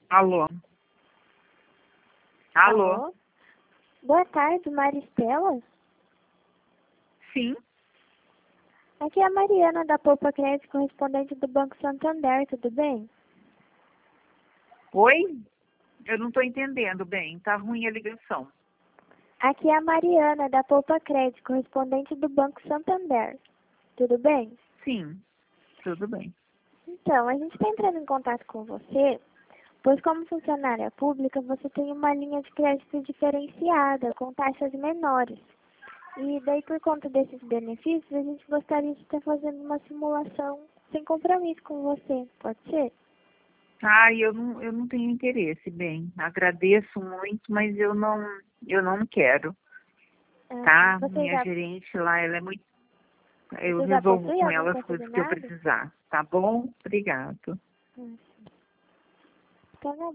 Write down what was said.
Alô? Alô? Alô? Boa tarde, Maristela. Sim? Aqui é a Mariana da Poupa Crédito, correspondente do Banco Santander, tudo bem? Oi? Eu não estou entendendo bem, tá ruim a ligação. Aqui é a Mariana da Poupa Crédito, correspondente do Banco Santander, tudo bem? Sim, tudo bem. Então, a gente está entrando em contato com você, pois como funcionária pública, você tem uma linha de crédito diferenciada, com taxas menores. E daí, por conta desses benefícios, a gente gostaria de estar fazendo uma simulação sem compromisso com você, pode ser? Eu não tenho interesse, bem. Agradeço muito, mas eu não quero, tá? Você Minha já, gerente lá, ela é muito. Eu você já resolvo possui com algum ela as coisas que eu consignado? precisar, tá bom? Obrigado. Hum. Então,